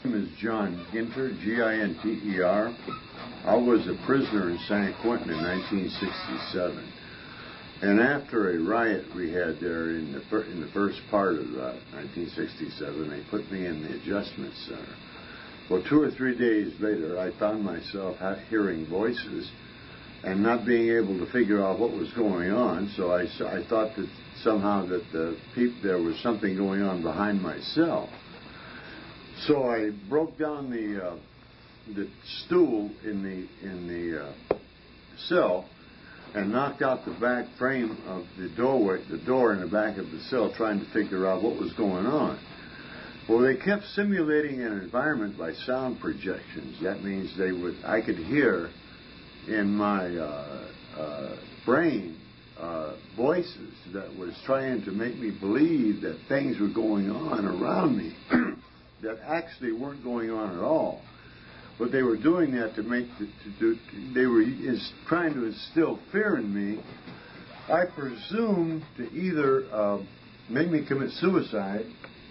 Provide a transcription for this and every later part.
name is John Ginter, Ginter. I was a prisoner in San Quentin in 1967. And after a riot we had there in the first part of 1967, they put me in the adjustment center. Well, 2 or 3 days later, I found myself hearing voices and not being able to figure out what was going on. So I thought that somehow that there was something going on behind my cell. So I broke down the stool in the cell and knocked out the back frame of the door in the back of the cell, trying to figure out what was going on. Well, they kept simulating an environment by sound projections. That means I could hear in my brain voices that was trying to make me believe that things were going on around me that actually weren't going on at all. But they were doing that they were trying to instill fear in me, I presume, to either make me commit suicide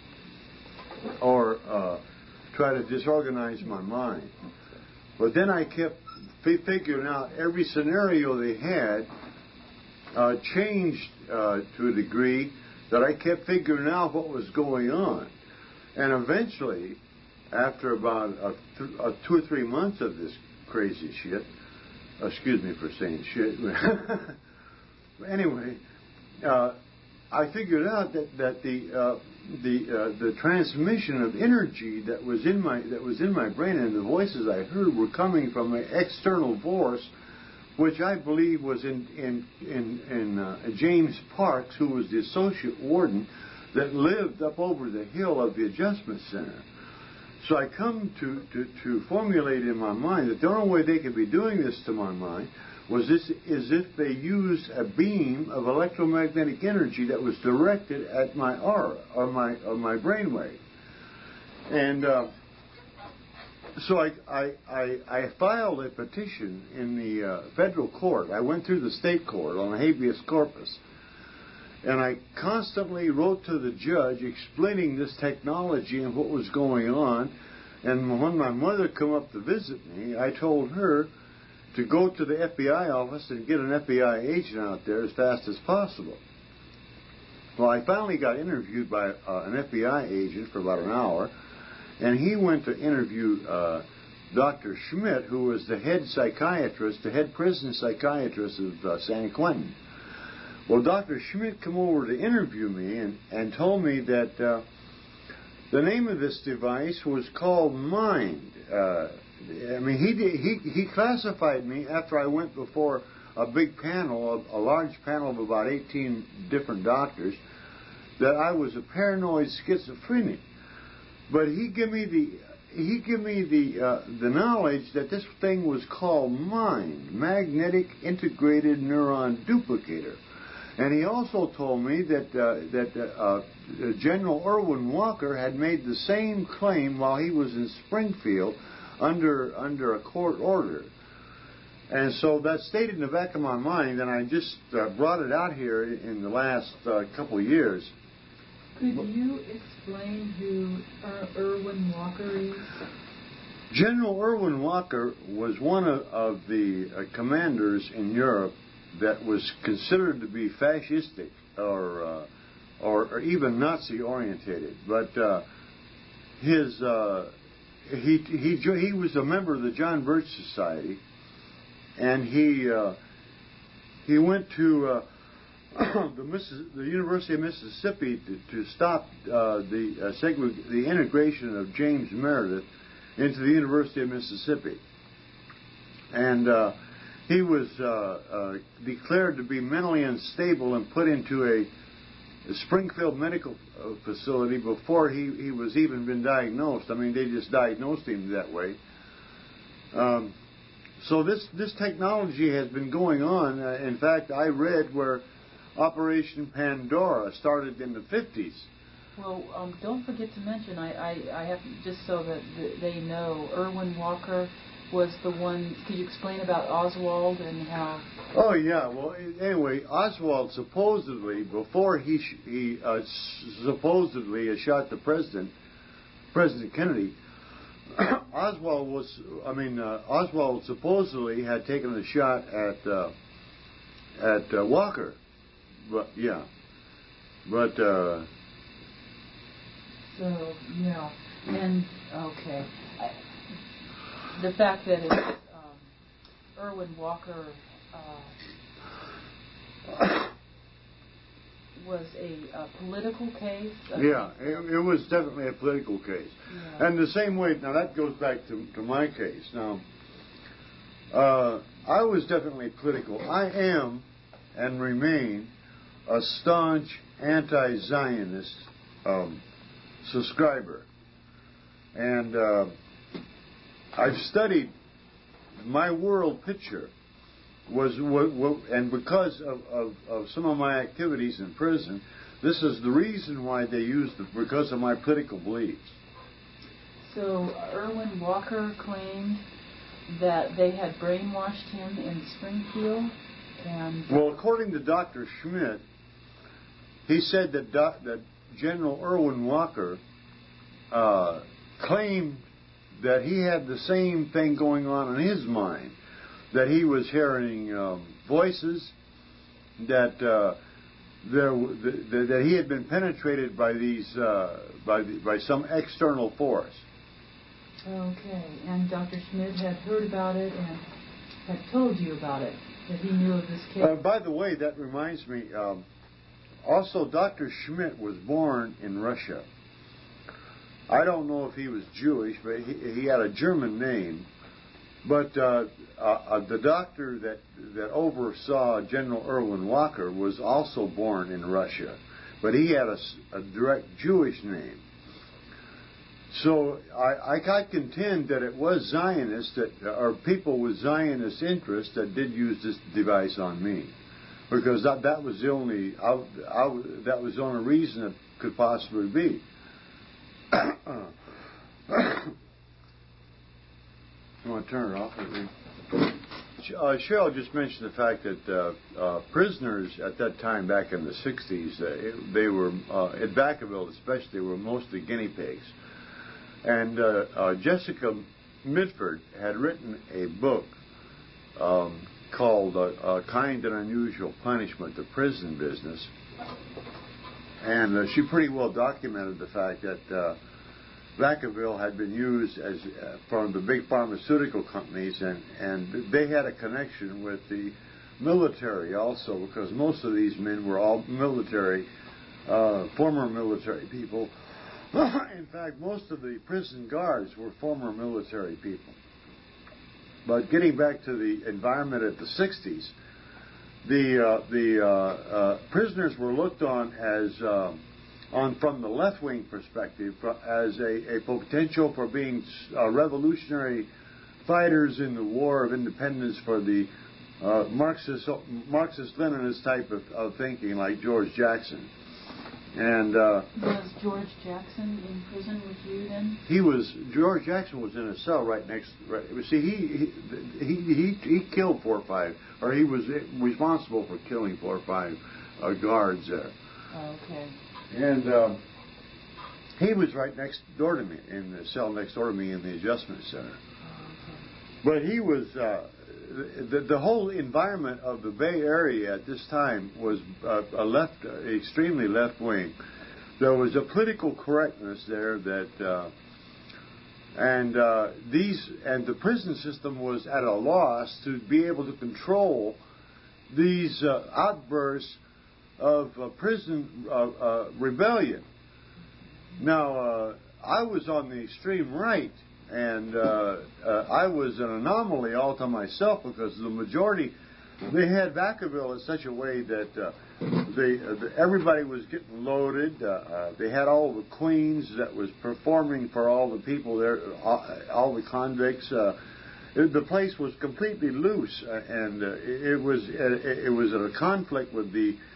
or try to disorganize my mind. But then I kept figuring out every scenario they had changed to a degree that I kept figuring out what was going on. And eventually, after about 2 or 3 months of this crazy shit, excuse me for saying shit, anyway, I figured out that the transmission of energy that was in my brain and the voices I heard were coming from an external force, which I believe was in James Parks, who was the associate warden that lived up over the hill of the adjustment center. So I come to formulate in my mind that the only way they could be doing this to my mind was if they used a beam of electromagnetic energy that was directed at my aura or my brainwave. And so I filed a petition in the federal court. I went through the state court on habeas corpus. And I constantly wrote to the judge explaining this technology and what was going on. And when my mother came up to visit me, I told her to go to the FBI office and get an FBI agent out there as fast as possible. Well, I finally got interviewed by an FBI agent for about an hour. And he went to interview Dr. Schmidt, who was the head psychiatrist, the head prison psychiatrist of San Quentin. Well, Dr. Schmidt came over to interview me and told me that the name of this device was called Mind. He classified me after I went before a big panel, a large panel of about 18 different doctors, that I was a paranoid schizophrenic. But he gave me the knowledge that this thing was called Mind, Magnetic Integrated Neuron Duplicator. And he also told me that General Irwin Walker had made the same claim while he was in Springfield under a court order. And so that stayed in the back of my mind, and I just brought it out here in the last couple of years. Could you explain who Irwin Walker is? General Irwin Walker was one of the commanders in Europe that was considered to be fascistic or even Nazi orientated, but he was a member of the John Birch Society, and he went to the University of Mississippi to stop the integration of James Meredith into the University of Mississippi, and he was declared to be mentally unstable and put into a Springfield medical facility before he was even been diagnosed. I mean, they just diagnosed him that way. So this technology has been going on. In fact, I read where Operation Pandora started in the 50s. Well, don't forget to mention, I have, just so that they know, Irwin Walker was the one. Could you explain about Oswald and how? Oh yeah. Well, anyway, Oswald supposedly, before he supposedly shot the President Kennedy, Oswald supposedly had taken a shot at Walker, but yeah, but So yeah, and okay, the fact that it's Erwin Walker was a political case. Yeah, it was definitely a political case. Yeah. And the same way, now that goes back to my case. Now, I was definitely political. I am and remain a staunch anti-Zionist subscriber. And I've studied my world picture and because of some of my activities in prison, this is the reason why they used it, because of my political beliefs. So Erwin Walker claimed that they had brainwashed him in Springfield, and well, according to Dr. Schmidt, he said that General Erwin Walker claimed that he had the same thing going on in his mind, that he was hearing voices, that that he had been penetrated by these by some external force. Okay, and Dr. Schmidt had heard about it and had told you about it, that he knew of this case. By the way, that reminds me. Also, Dr. Schmidt was born in Russia. I don't know if he was Jewish, but he had a German name. But the doctor that oversaw General Erwin Walker was also born in Russia, but he had a direct Jewish name. So I contend that it was Zionists or people with Zionist interests that did use this device on me, because that was the only that was the only reason it could possibly be. You want to turn it off? Cheryl just mentioned the fact that prisoners at that time, back in the 60s, they were, at Vacaville especially, were mostly guinea pigs. And Jessica Mitford had written a book called Kind and Unusual Punishment, The Prison Business. And she pretty well documented the fact that Vacaville had been used as from the big pharmaceutical companies, and they had a connection with the military also, because most of these men were all military, former military people. In fact, most of the prison guards were former military people. But getting back to the environment at the 60s, the prisoners were looked on as from the left-wing perspective, as a potential for being revolutionary fighters in the War of Independence for the Marxist-Leninist type of thinking, like George Jackson. And was George Jackson in prison with you then? George Jackson was in a cell right next. See, he killed 4 or 5, or he was responsible for killing 4 or 5 guards there. Okay. And he was right next door to me, in the cell next door to me in the adjustment center. Okay. But he was, the whole environment of the Bay Area at this time was extremely left-wing. There was a political correctness there that, and the prison system was at a loss to be able to control these outbursts of prison rebellion. Now, I was on the extreme right, and I was an anomaly all to myself, because the majority, they had Vacaville in such a way that everybody was getting loaded. They had all the queens that was performing for all the people there, all the convicts. The place was completely loose, and it was in a conflict with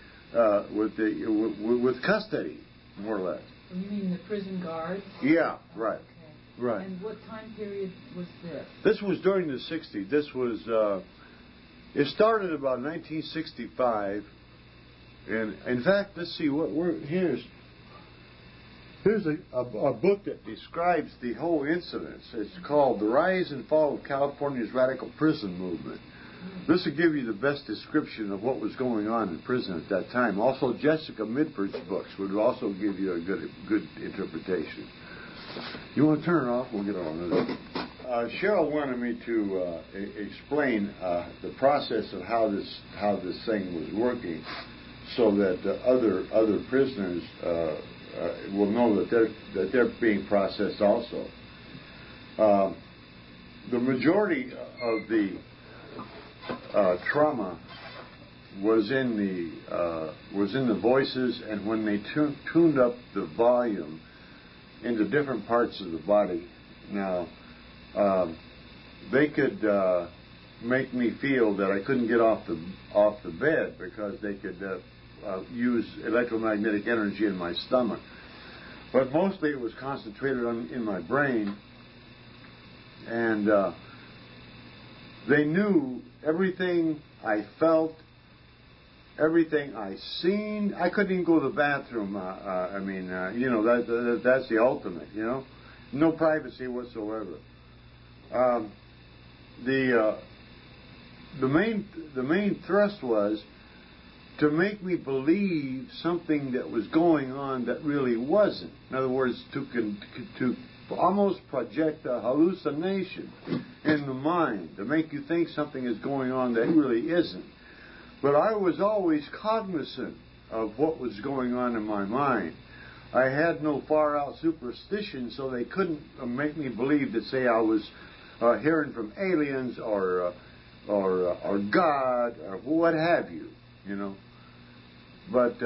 with custody, more or less. You mean the prison guards? Yeah, right. Okay. Right. And what time period was this? This was during the 60s. This was, it started about 1965. And in fact, let's see, here's Here's a book that describes the whole incident. It's called The Rise and Fall of California's Radical Prison Movement. This will give you the best description of what was going on in prison at that time. Also, Jessica Mitford's books would also give you a good interpretation. You want to turn it off? We'll get on with it. Cheryl wanted me to explain the process of how this thing was working, so that other prisoners will know that they're being processed also. The majority of the trauma was in the voices, and when they tuned up the volume into different parts of the body, now they could make me feel that I couldn't get off the bed because they could use electromagnetic energy in my stomach. But mostly it was concentrated in my brain, and they knew everything I felt, everything I seen. I couldn't even go to the bathroom. That's the ultimate, no privacy whatsoever. The main thrust was to make me believe something that was going on that really wasn't. In other words, to almost project a hallucination in the mind, to make you think something is going on that really isn't. But I was always cognizant of what was going on in my mind. I had no far-out superstition, so they couldn't make me believe that, say, I was hearing from aliens or God or what have you, But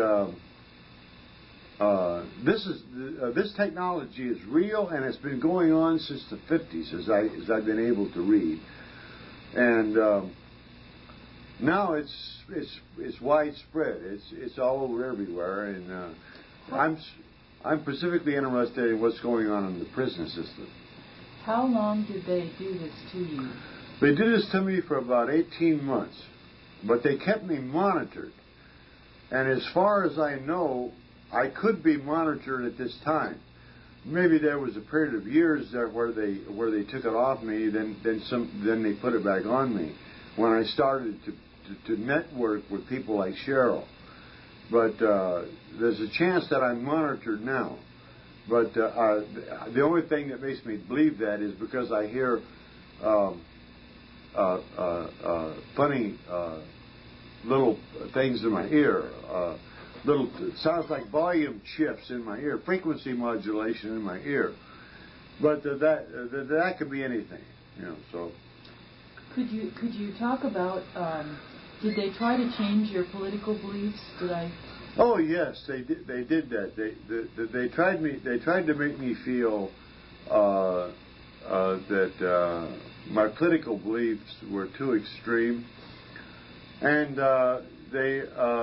this technology is real, and it's been going on since the 50s, as I've been able to read, and now it's widespread. It's all over everywhere, and I'm specifically interested in what's going on in the prison system. How long did they do this to you? They did this to me for about 18 months, but they kept me monitored. And as far as I know, I could be monitored at this time. Maybe there was a period of years there where they took it off me, then they put it back on me when I started to network with people like Cheryl. But there's a chance that I'm monitored now. But the only thing that makes me believe that is because I hear funny little things in my ear, sounds like volume shifts in my ear, frequency modulation in my ear. But that could be anything, So. Could you talk about? Did they try to change your political beliefs? Oh yes, they did. They did that. They tried me. They tried to make me feel that my political beliefs were too extreme, and they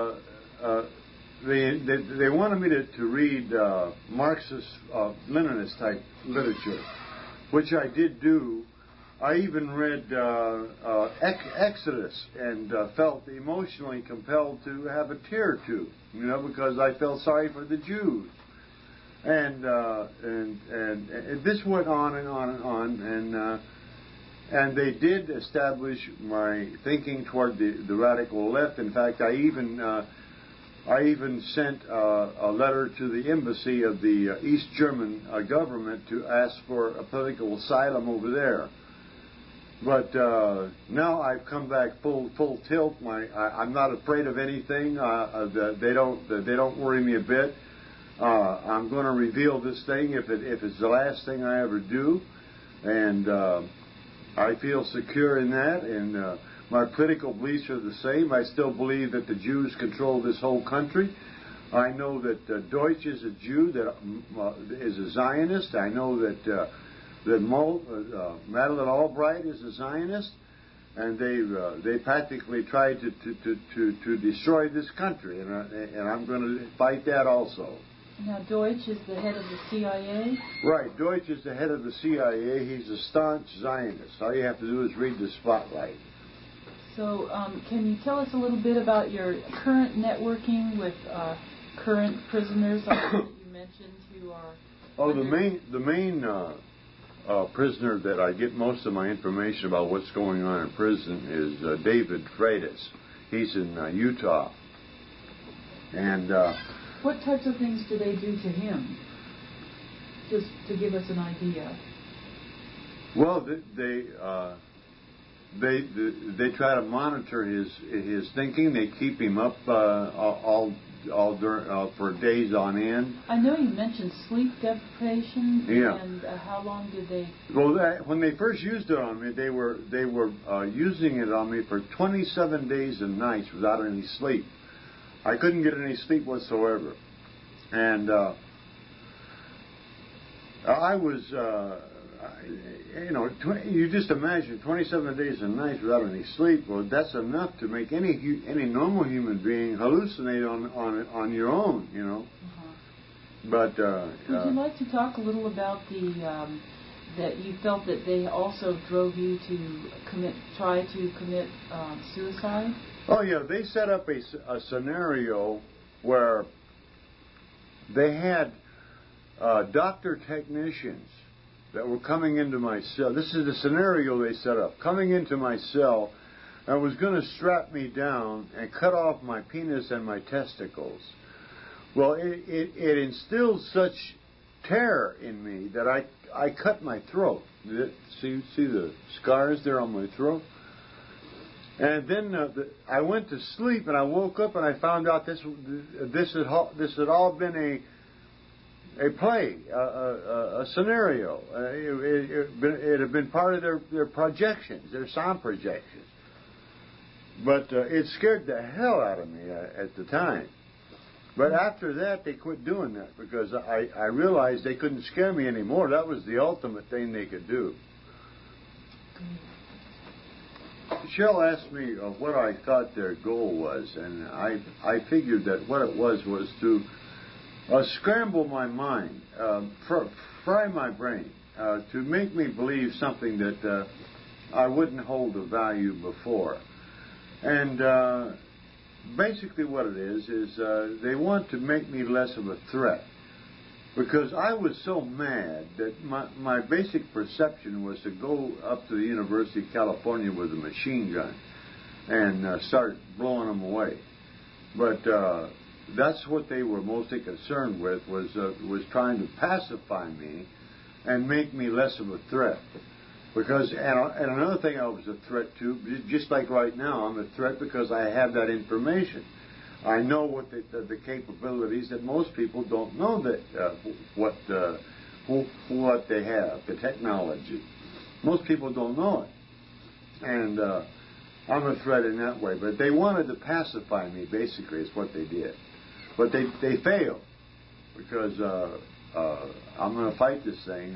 wanted me to read Marxist, Leninist type literature, which I did do. I even read Exodus and felt emotionally compelled to have a tear or two, because I felt sorry for the Jews. And this went on and on and on, and they did establish my thinking toward the radical left. In fact, I even sent a letter to the embassy of the East German government to ask for a political asylum over there. But now I've come back full tilt. I'm not afraid of anything. They don't worry me a bit. I'm going to reveal this thing if it's the last thing I ever do, and I feel secure in that. And my political beliefs are the same. I still believe that the Jews control this whole country. I know that Deutsch is a Jew that is a Zionist. I know that Madeleine Albright is a Zionist, and they practically tried to destroy this country, and I'm going to fight that also. Now, Deutsch is the head of the CIA? Right, Deutsch is the head of the CIA. He's a staunch Zionist. All you have to do is read the Spotlight. So, can you tell us a little bit about your current networking with current prisoners? You mentioned who who are... Oh, the main prisoner that I get most of my information about what's going on in prison is David Freitas. He's in Utah. And what types of things do they do to him? Just to give us an idea. Well, they try to monitor his thinking. They keep him up for days on end. I know you mentioned sleep deprivation. Yeah. And how long did they? Well, when they first used it on me, they were using it on me for 27 days and nights without any sleep. I couldn't get any sleep whatsoever, and I was, you just imagine 27 days and nights without any sleep. Well, that's enough to make any normal human being hallucinate on your own, you know. Uh-huh. But would you like to talk a little about that you felt that they also drove you to try to commit suicide? Oh yeah, they set up a scenario where they had doctor technicians that were coming into my cell. This is the scenario they set up. Coming into my cell and was going to strap me down and cut off my penis and my testicles. Well, it instilled such terror in me that I cut my throat. See the scars there on my throat? And then I went to sleep, and I woke up, and I found out this had all been a play, a scenario. It had been part of their projections, their sound projections. But it scared the hell out of me at the time. But after that, they quit doing that because I realized they couldn't scare me anymore. That was the ultimate thing they could do. Cheryl asked me what I thought their goal was, and I figured that what it was to scramble my mind, fry my brain, to make me believe something that I wouldn't hold a value before. And basically what it is they want to make me less of a threat. Because I was so mad that my basic perception was to go up to the University of California with a machine gun and start blowing them away. But that's what they were mostly concerned with, was trying to pacify me and make me less of a threat. Because and another thing I was a threat to, just like right now, I'm a threat because I have that information. I know what the capabilities that most people don't know that what they have, the technology. Most people don't know it, and I'm a threat in that way. But they wanted to pacify me, basically, is what they did. But they failed because I'm going to fight this thing.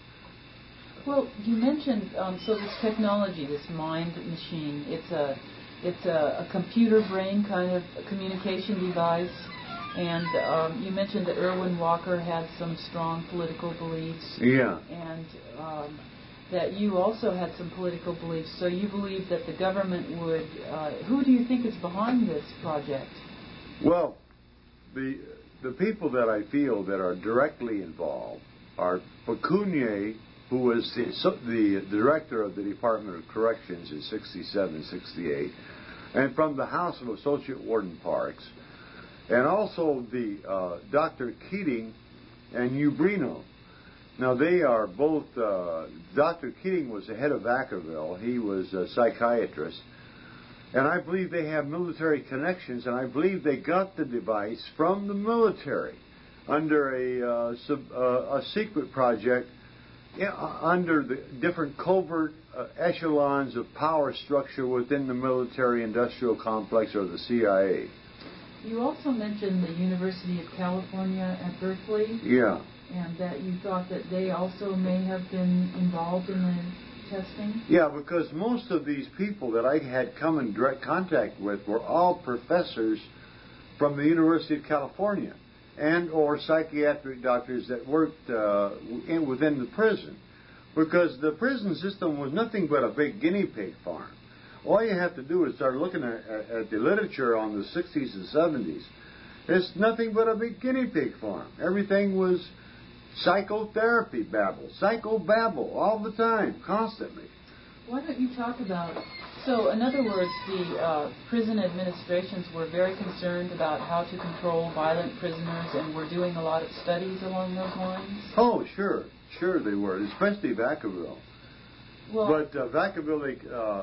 Well, you mentioned so this technology, this mind machine. It's a computer brain kind of communication device, and you mentioned that Erwin Walker had some strong political beliefs. Yeah. And that you also had some political beliefs. So you believe that the government would. Who do you think is behind this project? Well, the people that I feel that are directly involved are Pacunier, who was the director of the Department of Corrections in 67, 68, and from the House of Associate Warden Parks, and also the Dr. Keating and Ubrino. Now, they are both, Dr. Keating was the head of Vacaville. He was a psychiatrist. And I believe they have military connections, and I believe they got the device from the military under a secret project under the different covert echelons of power structure within the military-industrial complex or the CIA. You also mentioned the University of California at Berkeley. Yeah. And that you thought that they also may have been involved in the testing? Yeah, because most of these people that I had come in direct contact with were all professors from the University of California and or psychiatric doctors that worked within the prison. Because the prison system was nothing but a big guinea pig farm. All you have to do is start looking at the literature on the 60s and 70s. It's nothing but a big guinea pig farm. Everything was Psychotherapy babble, psychobabble, all the time, constantly. Why don't you talk about... So, in other words, the prison administrations were very concerned about how to control violent prisoners and were doing a lot of studies along those lines? Oh, sure they were, especially Vacaville. Well, but Vacaville,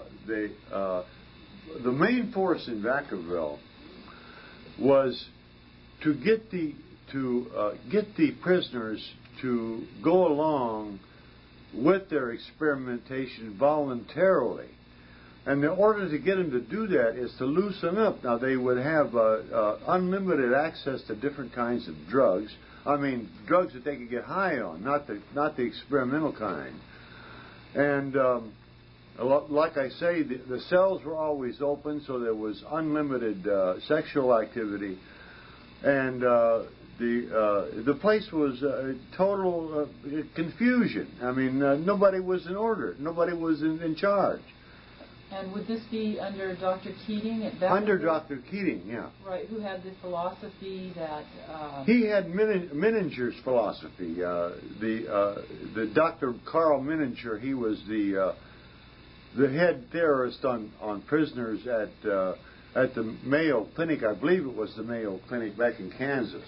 the main force in Vacaville was to get the prisoners to go along with their experimentation voluntarily. And the order to get them to do that is to loosen up. Now, they would have unlimited access to different kinds of drugs. I mean, drugs that they could get high on, not the experimental kind. And like I say, the cells were always open, so there was unlimited sexual activity. And the place was total confusion. I mean, nobody was in order. Nobody was in charge. And would this be under Dr. Keating at Vacaville? Under Dr. Keating, yeah. Right, who had the philosophy that... He had Menninger's philosophy. The Dr. Carl Menninger, he was the head theorist on prisoners at the Mayo Clinic. I believe it was the Mayo Clinic back in Kansas.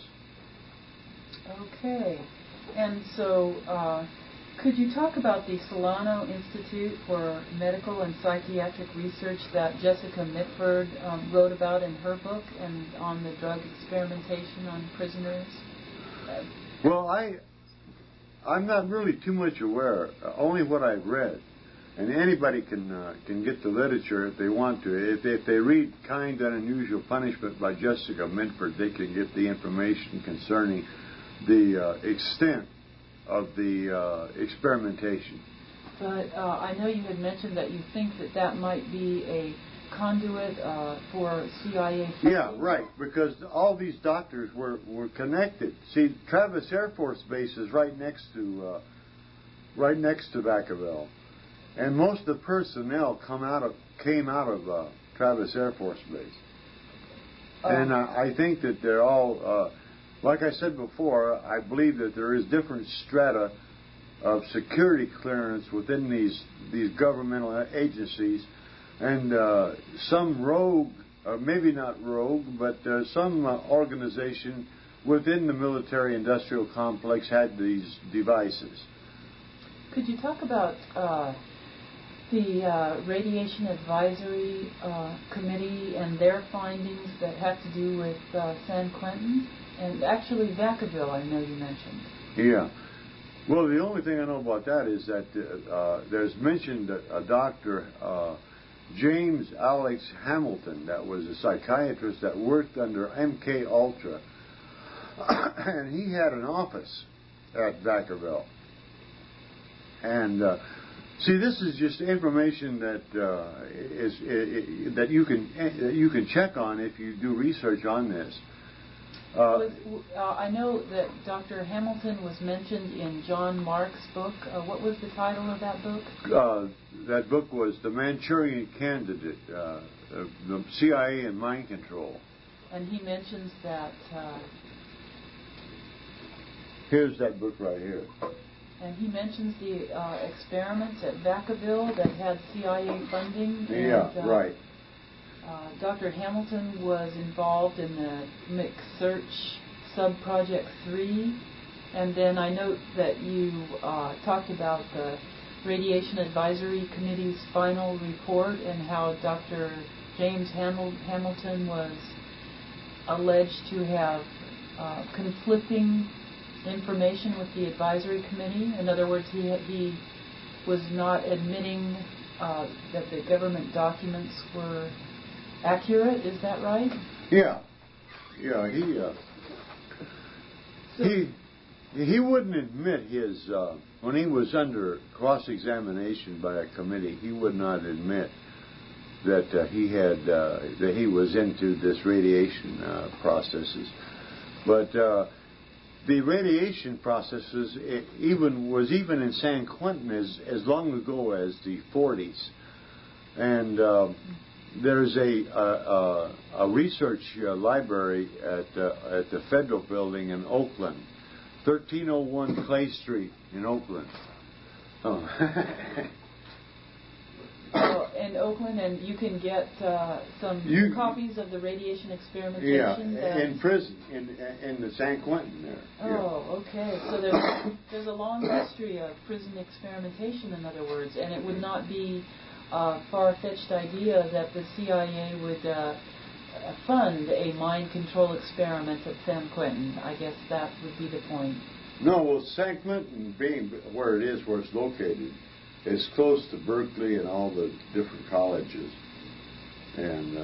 Okay. And so... could you talk about the Solano Institute for Medical and Psychiatric Research that Jessica Mitford wrote about in her book and on the drug experimentation on prisoners? Well, I'm not really too much aware, only what I've read. And anybody can get the literature if they want to. If they read Kind and Unusual Punishment by Jessica Mitford, they can get the information concerning the extent of the experimentation. But I know you had mentioned that you think that might be a conduit for CIA funding. Yeah, right, because all these doctors were connected. See, Travis Air Force Base is right next to Vacaville, and most of the personnel came out of Travis Air Force Base. And I think that they're all... like I said before, I believe that there is different strata of security clearance within these governmental agencies, and some rogue, or maybe not rogue, but some organization within the military-industrial complex had these devices. Could you talk about the Radiation Advisory Committee and their findings that have to do with San Quentin? And actually, Vacaville, I know you mentioned. Yeah. Well, the only thing I know about that is that there's mentioned a doctor, James Alex Hamilton, that was a psychiatrist that worked under MK Ultra, and he had an office at Vacaville. And see, this is just information that that you can check on if you do research on this. I know that Dr. Hamilton was mentioned in John Mark's book. What was the title of that book? That book was The Manchurian Candidate, the CIA and Mind Control. And he mentions that... Here's that book right here. And he mentions the experiments at Vacaville that had CIA funding. Yeah, and, right. Dr. Hamilton was involved in the McSearch Subproject 3, and then I note that you talked about the Radiation Advisory Committee's final report and how Dr. James Hamilton was alleged to have conflicting information with the advisory committee. In other words, he was not admitting that the government documents were accurate. Is that right? Yeah. He wouldn't admit his when he was under cross-examination by a committee. He would not admit that that he was into this radiation processes, but the radiation processes was even in San Quentin as long ago as the 40s, and there's a research library at the Federal Building in Oakland 1301 Clay Street in Oakland. Oh. In Oakland, and you can get some copies of the radiation experimentation. Yeah, in prison, in the San Quentin there. Oh, okay. So there's a long history of prison experimentation, in other words, and it would not be a far-fetched idea that the CIA would fund a mind control experiment at San Quentin. I guess that would be the point. No, well, San Quentin, being where it is, where it's located, is close to Berkeley and all the different colleges. And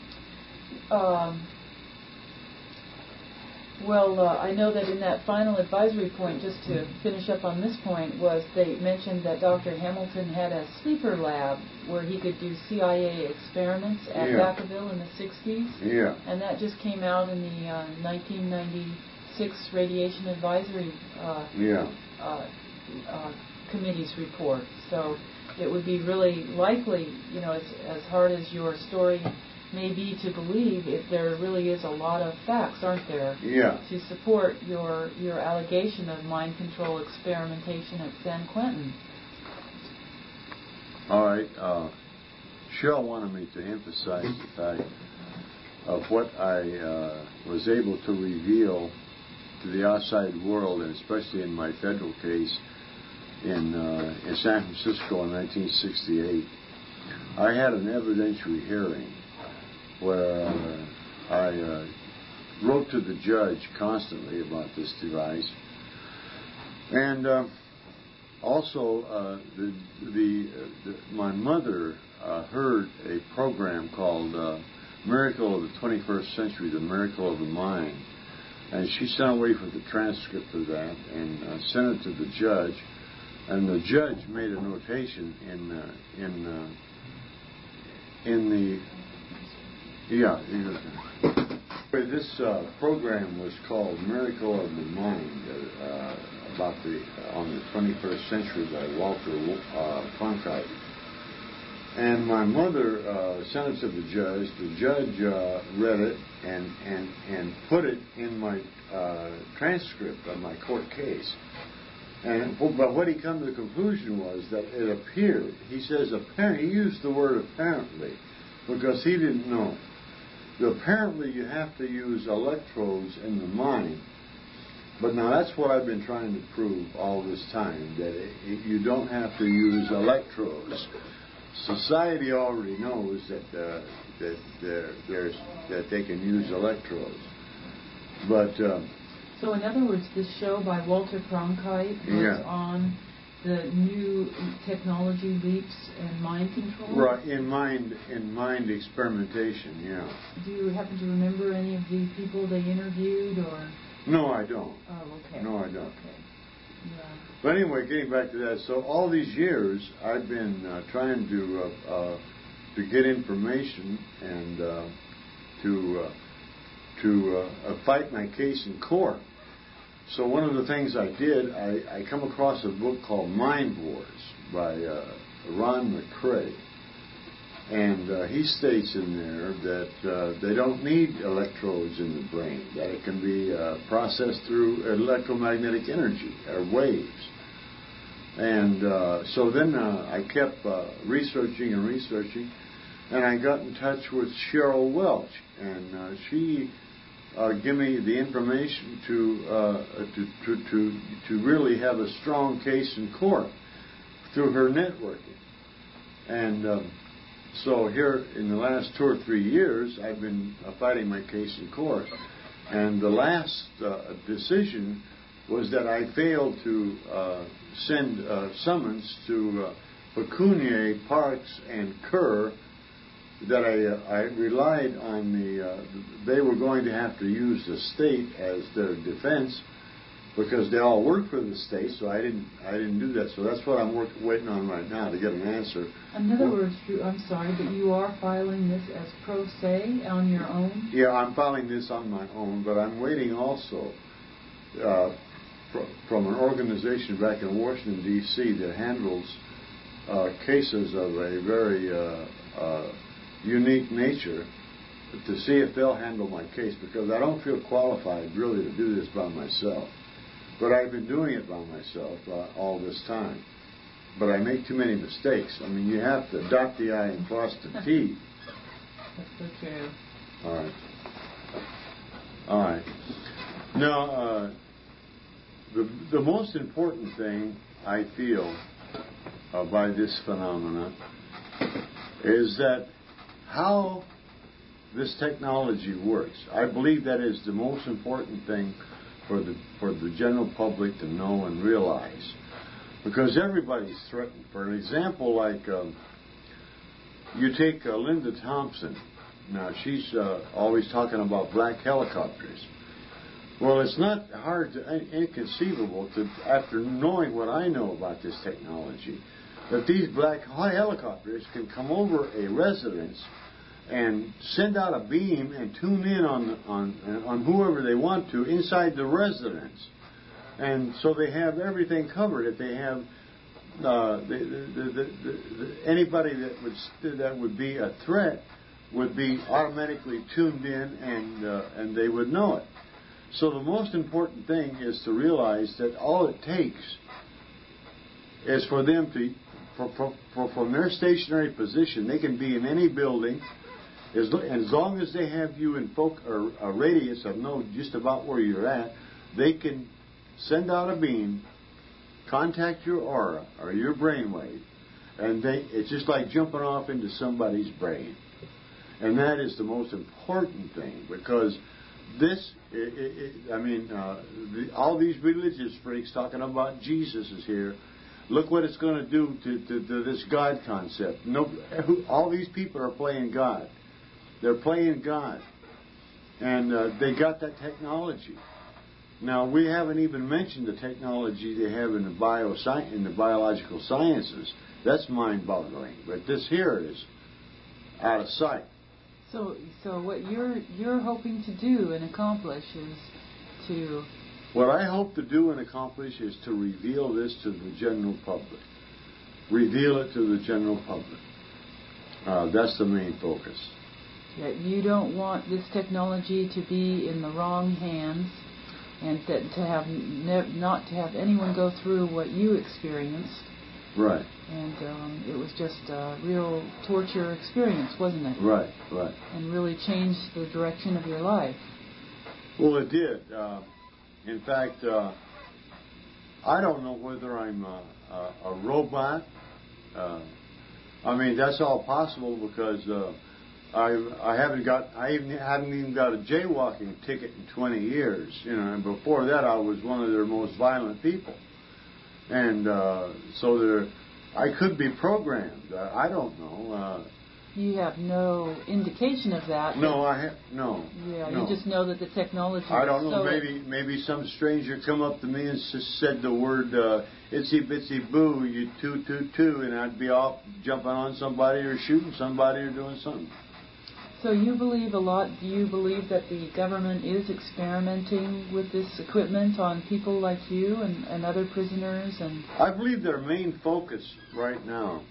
I know that in that final advisory point, just to finish up on this point, was they mentioned that Dr. Hamilton had a sleeper lab where he could do CIA experiments at Vacaville in the 60s. Yeah. And that just came out in the 1996 Radiation Advisory Committee's report. So it would be really likely, as hard as your story may be to believe, if there really is a lot of facts, aren't there, to support your allegation of mind control experimentation at San Quentin. All right. Cheryl wanted me to emphasize the fact of what I was able to reveal to the outside world, and especially in my federal case in San Francisco in 1968. I had an evidentiary hearing where I wrote to the judge constantly about this device, and also my mother heard a program called Miracle of the 21st Century, The Miracle of the Mind, and she sent away for the transcript of that and sent it to the judge, and the judge made a notation this program was called Miracle of the Mind, on the 21st Century by Walter Cronkite. And my mother sent it to the judge. The judge read it and put it in my transcript of my court case. But what he come to the conclusion was that it appeared. He says apparently. He used the word apparently because he didn't know. Apparently, you have to use electrodes in the mind. But now that's what I've been trying to prove all this time, that you don't have to use electrodes. Society already knows that they can use electrodes. But so, in other words, this show by Walter Cronkite was on the new technology leaps and mind control? Right, in mind experimentation, yeah. Do you happen to remember any of the people they interviewed, or? No, I don't. Oh, okay. No, I don't. Okay. Yeah. But anyway, getting back to that, so all these years I've been trying to get information and to fight my case in court. So one of the things I did, I come across a book called Mind Wars by Ron McCrae. And he states in there that they don't need electrodes in the brain, that it can be processed through electromagnetic energy or waves. And so then I kept researching, and I got in touch with Cheryl Welch, and she give me the information to really have a strong case in court through her networking. And so here in the last 2 or 3 years, I've been fighting my case in court. And the last decision was that I failed to send summons to Pecounier, Parks, and Kerr, that I relied on they were going to have to use the state as their defense because they all work for the state, so I didn't do that. So that's what I'm waiting on right now to get an answer. In other words, I'm sorry, but you are filing this as pro se on your own? Yeah, I'm filing this on my own, but I'm waiting also from an organization back in Washington, D.C. that handles cases of a very unique nature to see if they'll handle my case, because I don't feel qualified really to do this by myself. But I've been doing it by myself all this time. But I make too many mistakes. I mean, you have to dot the I and cross the T. That's so true. All right. All right. Now, the most important thing I feel by this phenomena is that how this technology works. I believe that is the most important thing for the general public to know and realize, because everybody's threatened. For an example, like you take Linda Thompson. Now, she's always talking about black helicopters. Well, it's not hard inconceivable to, after knowing what I know about this technology, that these black helicopters can come over a residence and send out a beam and tune in on whoever they want to inside the residence, and so they have everything covered. If they have anybody that would be a threat would be automatically tuned in, and they would know it. So the most important thing is to realize that all it takes is for them to, from their stationary position, they can be in any building, as long as they have you in a radius of know just about where you're at, they can send out a beam, contact your aura or your brainwave, and it's just like jumping off into somebody's brain. And that is the most important thing, because this, all these religious freaks talking about Jesus is here. Look what it's going to do to this God concept. All these people are playing God. They're playing God. And they got that technology. Now, we haven't even mentioned the technology they have in the biological sciences. That's mind-boggling. But this here is out of sight. So what you're hoping to do and accomplish is to... What I hope to do and accomplish is to reveal this to the general public. Reveal it to the general public. That's the main focus. That you don't want this technology to be in the wrong hands, and that not to have anyone go through what you experienced. Right. And it was just a real torture experience, wasn't it? Right. And really changed the direction of your life. Well, it did. In fact, I don't know whether I'm a robot. That's all possible because I haven't even got a jaywalking ticket in 20 years. And before that, I was one of their most violent people. And so I could be programmed. I don't know. You have no indication of that. No, no. Yeah, no. You just know that the technology. I don't know. So maybe some stranger come up to me and just said the word "itsy bitsy boo," you toot, and I'd be off jumping on somebody or shooting somebody or doing something. So you believe a lot. Do you believe that the government is experimenting with this equipment on people like you and other prisoners? And I believe their main focus right now.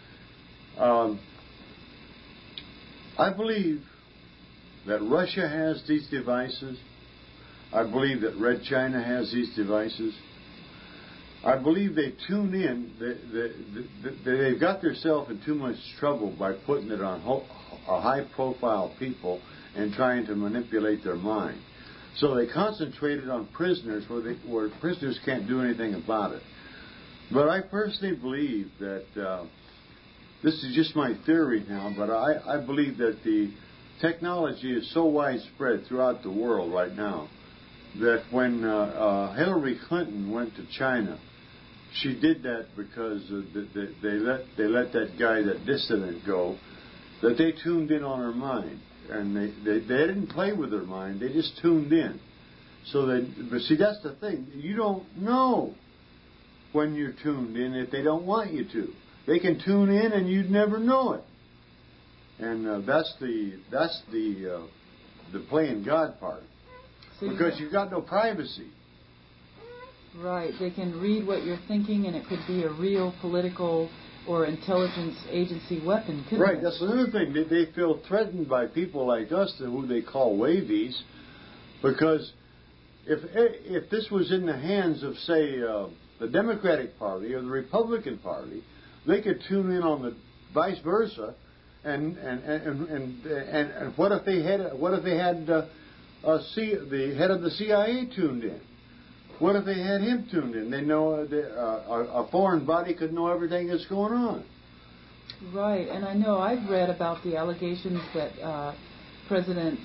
I believe that Russia has these devices. I believe that Red China has these devices. I believe they tune in. They've got themselves in too much trouble by putting it on high-profile people and trying to manipulate their mind. So they concentrated on prisoners where prisoners can't do anything about it. But I personally believe that this is just my theory now, but I believe that the technology is so widespread throughout the world right now that when Hillary Clinton went to China, she did that because they let that guy, that dissident, go, that they tuned in on her mind. And they didn't play with her mind, they just tuned in. But see, that's the thing. You don't know when you're tuned in if they don't want you to. They can tune in and you'd never know it. And that's the playing God part. So because you've got no privacy. Right. They can read what you're thinking, and it could be a real political or intelligence agency weapon, couldn't it? Right. That's another thing. They feel threatened by people like us, who they call wavies, because if this was in the hands of, say, the Democratic Party or the Republican Party, they could tune in on the vice versa. And what if they had the head of the CIA tuned in? What if they had him tuned in? They know a foreign body could know everything that's going on. Right, and I know I've read about the allegations that President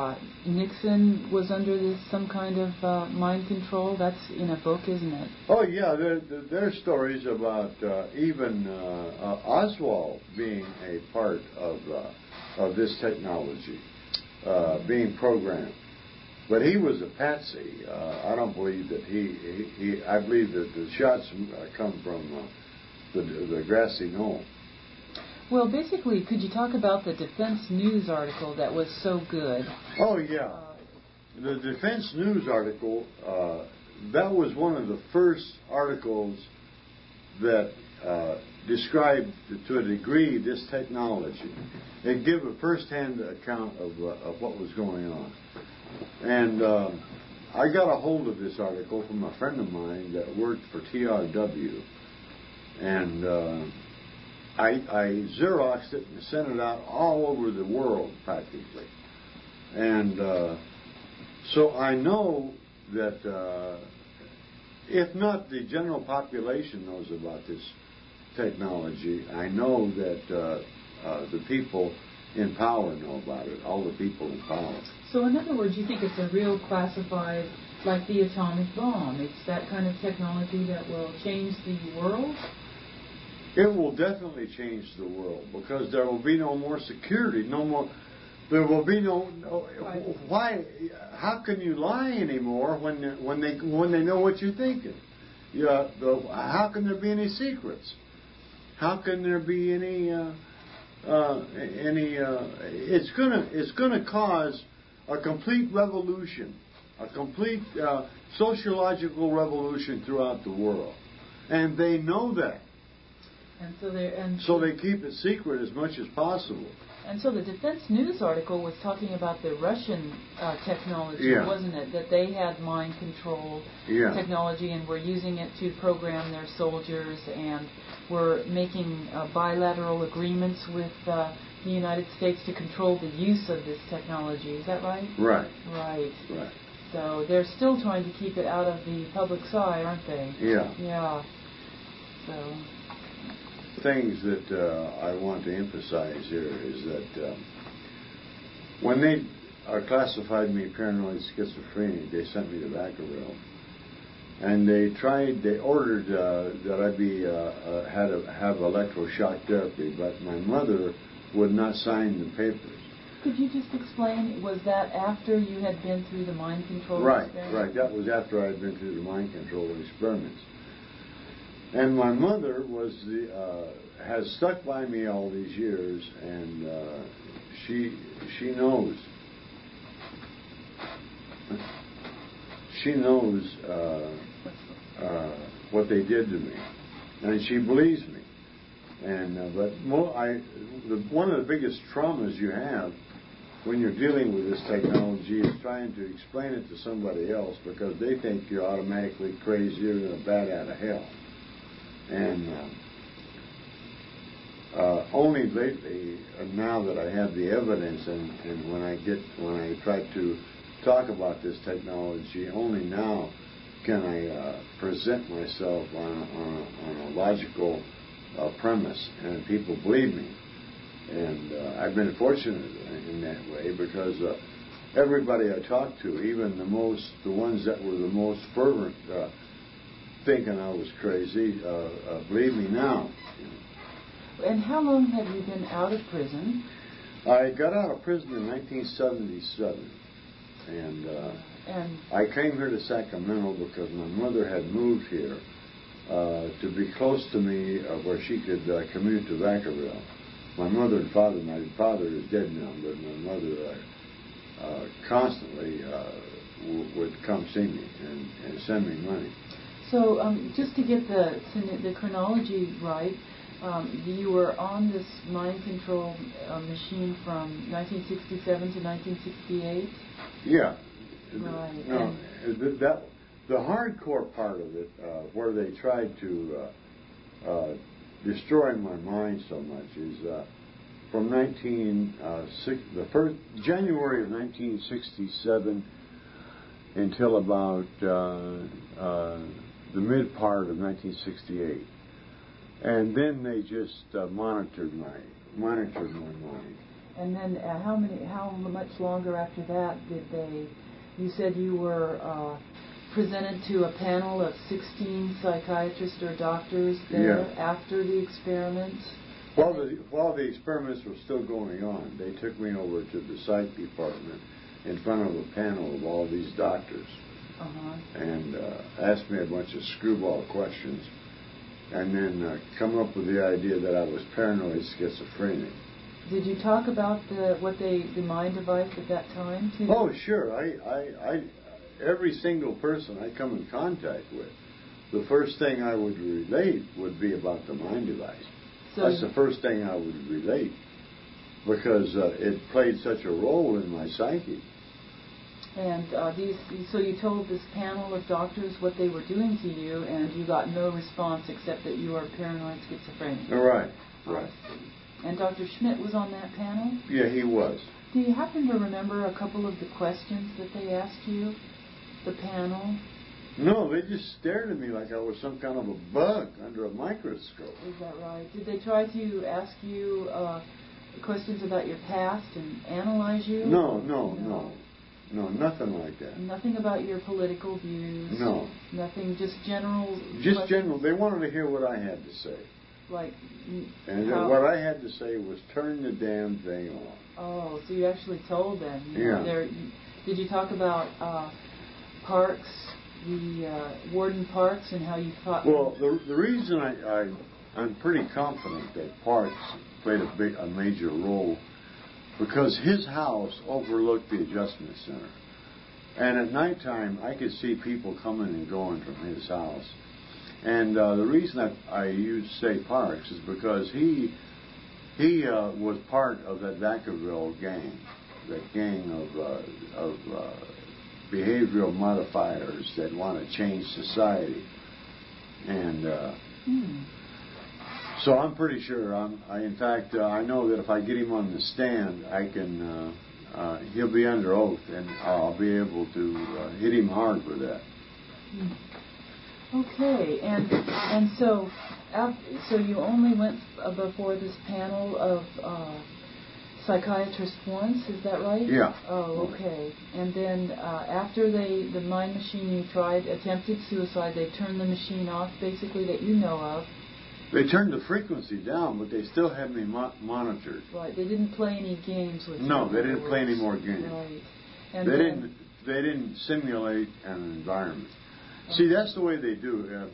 Nixon was under some kind of mind control. That's in a book, isn't it? Oh yeah, there are stories about even Oswald being a part of this technology, being programmed. But he was a patsy. I don't believe that I believe that the shots come from the grassy knoll. Well, basically, could you talk about the Defense News article that was so good? Oh, yeah. The Defense News article, that was one of the first articles that described, to a degree, this technology. It gave a first-hand account of what was going on. And I got a hold of this article from a friend of mine that worked for TRW. And I Xeroxed it and sent it out all over the world, practically. And so I know that if not the general population knows about this technology, I know that the people in power know about it, all the people in power. So in other words, you think it's a real classified, like the atomic bomb. It's that kind of technology that will change the world? It will definitely change the world, because there will be no more security, no more. There will be no. Why? How can you lie anymore when they know what you're thinking? How can there be any secrets? How can there be any? It's gonna cause a complete revolution, a complete sociological revolution throughout the world, and they know that. So they keep it secret as much as possible. And so the Defense News article was talking about the Russian technology, wasn't it? That they had mind control technology and were using it to program their soldiers and were making bilateral agreements with the United States to control the use of this technology. Is that right? Right. Right. Right. So they're still trying to keep it out of the public's eye, aren't they? Yeah. Yeah. So things that I want to emphasize here is that when they classified me paranoid schizophrenic, they sent me to Vacaville, and they ordered that I be have electroshock therapy, but my mother would not sign the papers. Could you just explain, was that after you had been through the mind control experiment? Right. That was after I had been through the mind control experiments. And my mother has stuck by me all these years, and she knows. She knows what they did to me, and she believes me. And one of the biggest traumas you have when you're dealing with this technology is trying to explain it to somebody else, because they think you're automatically crazier than a bat out of hell. And only lately, now that I have the evidence, and when I try to talk about this technology, only now can I present myself on a logical premise, and people believe me. And I've been fortunate in that way, because everybody I talk to, even the ones that were the most fervent, thinking I was crazy, believe me now. And how long have you been out of prison? I got out of prison in 1977, and I came here to Sacramento because my mother had moved here to be close to me, where she could commute to Vacaville. My mother and father, my father is dead now, but my mother constantly would come see me and send me money. So just to get the chronology right, you were on this mind control machine from 1967 to 1968? Yeah. Right. No, the hardcore part of it, where they tried to destroy my mind so much, is from the first January of 1967 until about the mid part of 1968, and then they just monitored my mind. And then how much longer after that did they? You said you were presented to a panel of 16 psychiatrists or doctors there after the experiments. While the experiments were still going on, they took me over to the psych department in front of a panel of all these doctors, and asked me a bunch of screwball questions, and then come up with the idea that I was paranoid schizophrenic. Did you talk about the mind device at that time too? Oh, sure. I every single person I come in contact with, the first thing I would relate would be about the mind device. So that's the first thing I would relate, because it played such a role in my psyche. And so you told this panel of doctors what they were doing to you, and you got no response except that you are paranoid schizophrenic. Right. And Dr. Schmidt was on that panel? Yeah, he was. Do you happen to remember a couple of the questions that they asked you, the panel? No, they just stared at me like I was some kind of a bug under a microscope. Is that right? Did they try to ask you questions about your past and analyze you? No, nothing like that. Nothing about your political views? No. Nothing, just general? Just questions? general. They wanted to hear what I had to say. And what I had to say was turn the damn thing off. Oh, so you actually told them. Yeah. Did you talk about Parks, the Warden Parks, and how you thought... Well, the reason I'm pretty confident that Parks played a major role, because his house overlooked the adjustment center. And at nighttime, I could see people coming and going from his house. And the reason I say Parks is because he was part of that Vacaville gang, that gang of behavioral modifiers that want to change society. And so I'm pretty sure. In fact, I know that if I get him on the stand, I can. He'll be under oath, and I'll be able to hit him hard for that. Okay, and so you only went before this panel of psychiatrists once, is that right? Yeah. Oh, okay. And then after the mind machine you tried attempted suicide, they turned the machine off, basically, that you know of. They turned the frequency down, but they still had me monitored. Right. They didn't play any games with you. No, they didn't play any more games. Right. And they didn't simulate an environment. See, that's the way they do.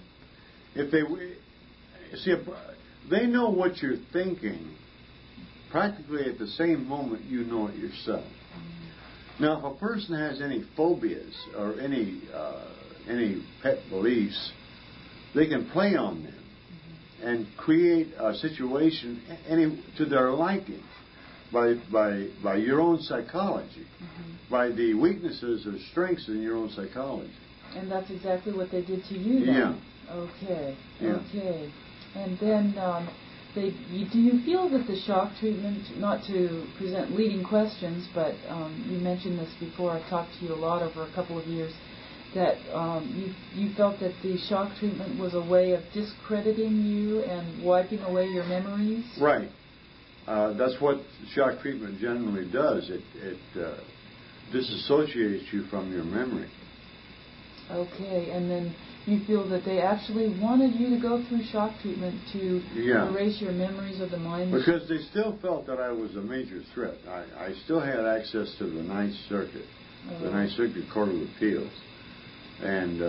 They know what you're thinking practically at the same moment you know it yourself. Now, if a person has any phobias or any pet beliefs, they can play on them and create a situation to their liking by your own psychology, by the weaknesses or strengths in your own psychology. And that's exactly what they did to you then? Yeah. Okay. Yeah. Okay. And then do you feel that the shock treatment, not to present leading questions, but you mentioned this before, I've talked to you a lot over a couple of years, that you felt that the shock treatment was a way of discrediting you and wiping away your memories? Right. That's what shock treatment generally does. It disassociates you from your memory. Okay, and then you feel that they actually wanted you to go through shock treatment to erase your memories of the mind? Because they still felt that I was a major threat. I still had access to the Ninth Circuit, the Ninth Circuit Court of Appeals. And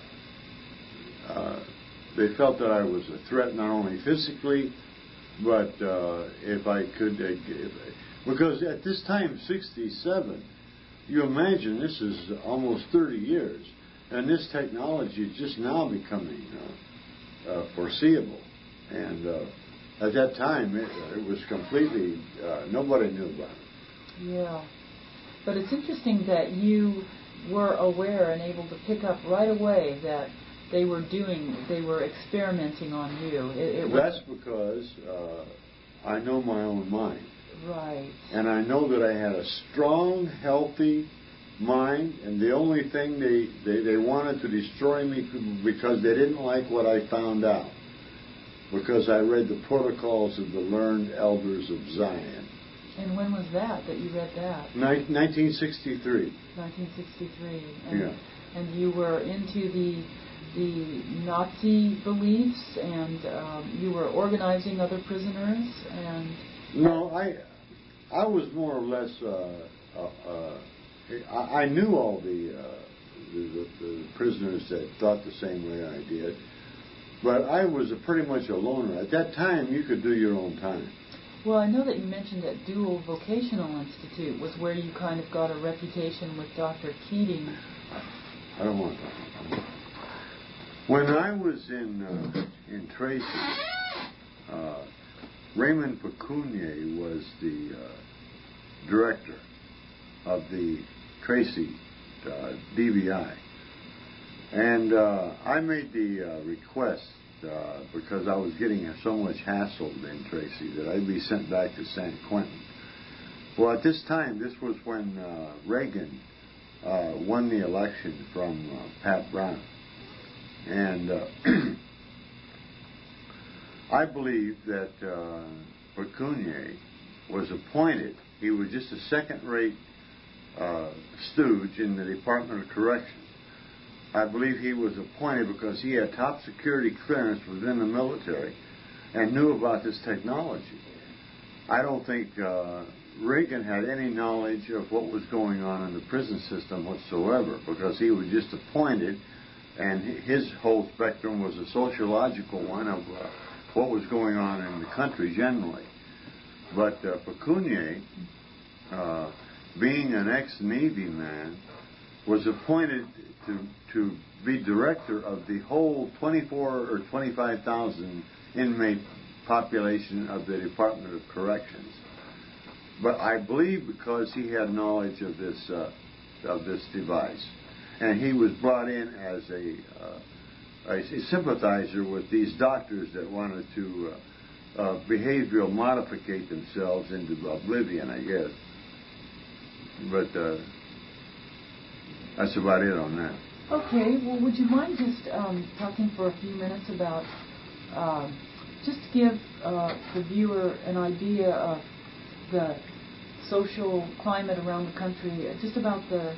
they felt that I was a threat not only physically, but if I could... because at this time, 1967, you imagine this is almost 30 years. And this technology is just now becoming foreseeable. And at that time, it was completely, nobody knew about it. Yeah. But it's interesting that you were aware and able to pick up right away that they were experimenting on you? That's because I know my own mind. Right. And I know that I had a strong, healthy mind, and the only thing they wanted to destroy me because they didn't like what I found out. Because I read the Protocols of the Learned Elders of Zion. And when was that you read that? 1963. 1963. Yeah. And you were into the Nazi beliefs, and you were organizing other prisoners, and... No, I was more or less... I knew all the prisoners that thought the same way I did, but I was pretty much a loner. At that time, you could do your own time. Well, I know that you mentioned that Dual Vocational Institute was where you kind of got a reputation with Dr. Keating. I don't want that. When I was in Tracy, Raymond Pecunier was the director of the Tracy DVI. And I made the request because I was getting so much hassle in Tracy that I'd be sent back to San Quentin. Well, at this time, this was when Reagan won the election from Pat Brown. And I believe that Pecunier was appointed. He was just a second-rate stooge in the Department of Corrections. I believe he was appointed because he had top security clearance within the military and knew about this technology. I don't think Reagan had any knowledge of what was going on in the prison system whatsoever, because he was just appointed, and his whole spectrum was a sociological one of what was going on in the country generally. But Pecunier, being an ex-Navy man, was appointed to be director of the whole 24 or 25,000 inmate population of the Department of Corrections. But I believe because he had knowledge of this device, and he was brought in as a sympathizer with these doctors that wanted to behavioral modificate themselves into oblivion, I guess. But that's about it on that. Okay, well, would you mind just talking for a few minutes about, just to give the viewer an idea of the social climate around the country, just about the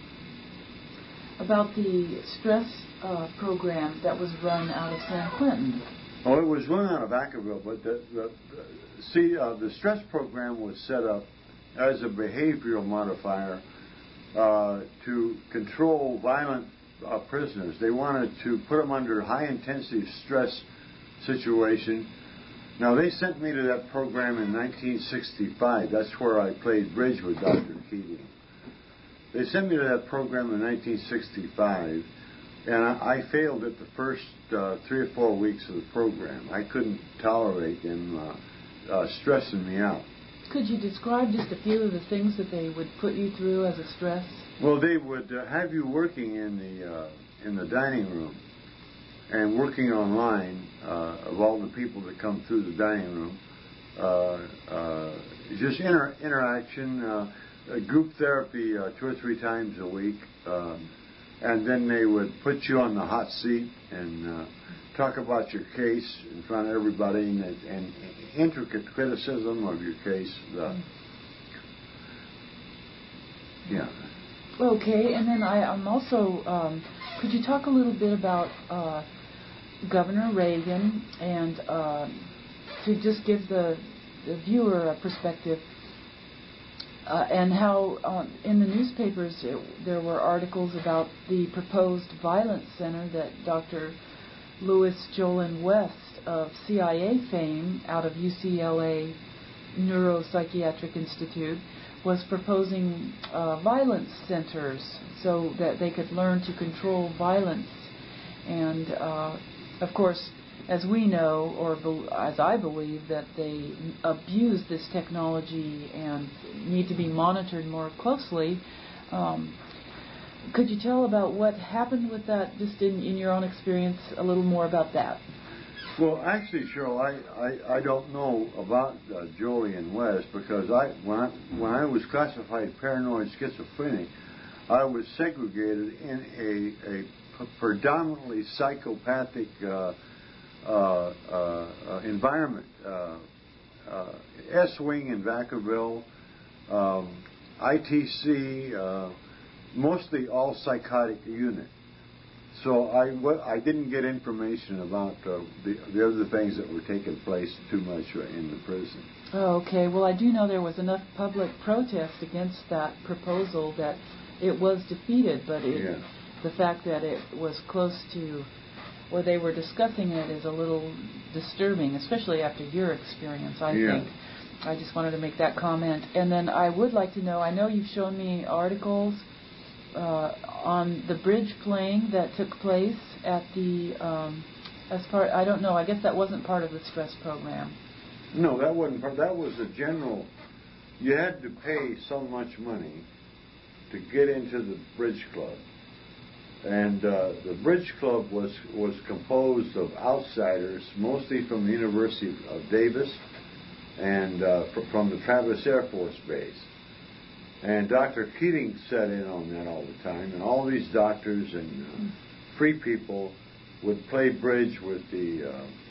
stress program that was run out of San Quentin? Oh, it was run out of Vacaville, but the stress program was set up as a behavioral modifier to control violent prisoners. They wanted to put them under high-intensity stress situation. Now, they sent me to that program in 1965. That's where I played bridge with Dr. Keating. They sent me to that program in 1965, and I failed it the first 3 or 4 weeks of the program. I couldn't tolerate them stressing me out. Could you describe just a few of the things that they would put you through as a stress? Well, they would have you working in the dining room and working online of all the people that come through the dining room. Just interaction, group therapy 2 or 3 times a week, and then they would put you on the hot seat and talk about your case in front of everybody and intricate criticism of your case. Yeah. Okay, and then I'm also, could you talk a little bit about Governor Reagan, and to just give the viewer a perspective, and how in the newspapers there were articles about the proposed violence center that Dr. Louis Jolin West of CIA fame out of UCLA Neuropsychiatric Institute was proposing violence centers so that they could learn to control violence. And of course, as we know, or as I believe, that they abuse this technology and need to be monitored more closely. could you tell about what happened with that, just in your own experience, a little more about that? Well, actually, Cheryl, I don't know about Jolie and Wes, because when I was classified paranoid schizophrenic, I was segregated in a predominantly psychopathic environment. S-Wing in Vacaville, ITC, mostly all psychotic unit. So I didn't get information about the other things that were taking place too much in the prison. Oh, okay. Well, I do know there was enough public protest against that proposal that it was defeated, but the fact that it was close to where they were discussing it is a little disturbing, especially after your experience, I think. I just wanted to make that comment. And then I would like to know, I know you've shown me articles on the bridge playing that took place at the, I don't know, I guess that wasn't part of the stress program. No, that wasn't part. That was a general, you had to pay so much money to get into the bridge club. And the bridge club was composed of outsiders, mostly from the University of Davis and from the Travis Air Force Base. And Dr. Keating sat in on that all the time, and all these doctors and free people would play bridge with the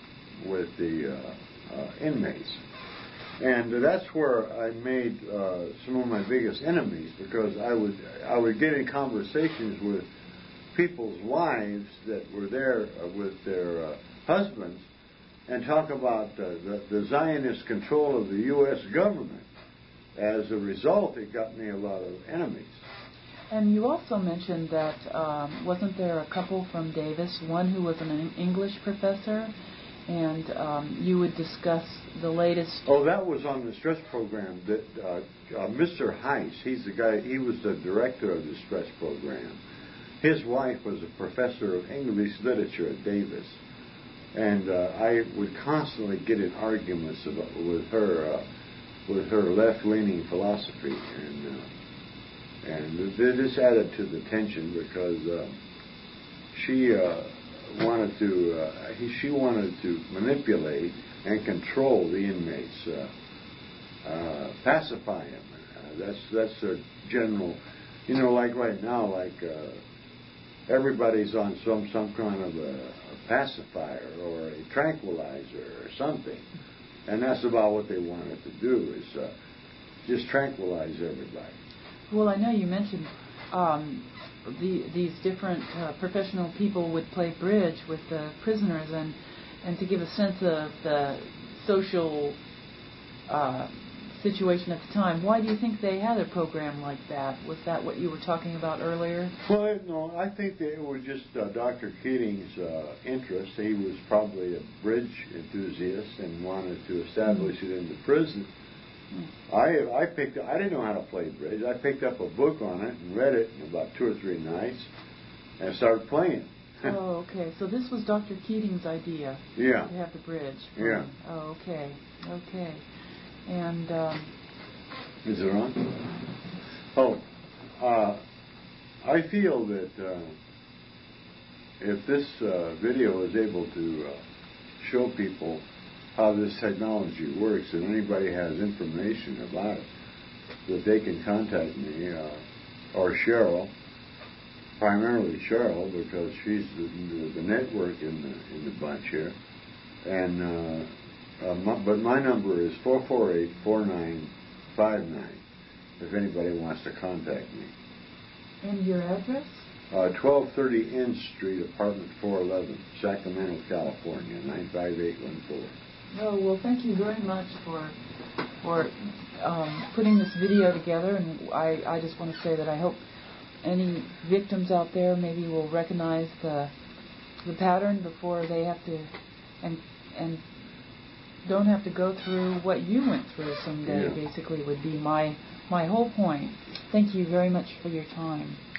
inmates. And that's where I made some of my biggest enemies, because I would get in conversations with people's wives that were there with their husbands and talk about the Zionist control of the U.S. government. As a result, it got me a lot of enemies. And you also mentioned that wasn't there a couple from Davis, one who was an English professor, and you would discuss the latest... Oh, that was on the stress program. That Mr. Heiss, he's the guy, he was the director of the stress program. His wife was a professor of English literature at Davis. And I would constantly get in arguments with her left-leaning philosophy, and this added to the tension, because she wanted to manipulate and control the inmates, pacify them. That's a general, like right now, everybody's on some kind of a pacifier or a tranquilizer or something. And that's about what they wanted to do, is just tranquilize everybody. Well, I know you mentioned these different professional people would play bridge with the prisoners, and to give a sense of the social situation at the time. Why do you think they had a program like that? Was that what you were talking about earlier? Well, no, I think that it was just Dr. Keating's interest. He was probably a bridge enthusiast and wanted to establish it in the prison. I didn't know how to play bridge. I picked up a book on it and read it in about 2 or 3 nights and started playing. Oh, okay. So this was Dr. Keating's idea. Yeah. To have the bridge. Yeah. Oh, okay. Okay. And is it on? Oh, I feel that if this video is able to show people how this technology works, and anybody has information about it, that they can contact me or Cheryl, primarily Cheryl, because she's the network in the bunch here, and but my number is 448-4959 if anybody wants to contact me. And your address? 1230 N Street, apartment 411, Sacramento, California, 95814. Oh, well, thank you very much for putting this video together, and I just want to say that I hope any victims out there maybe will recognize the pattern before they have to and don't have to go through what you went through someday. Basically, would be my whole point. Thank you very much for your time.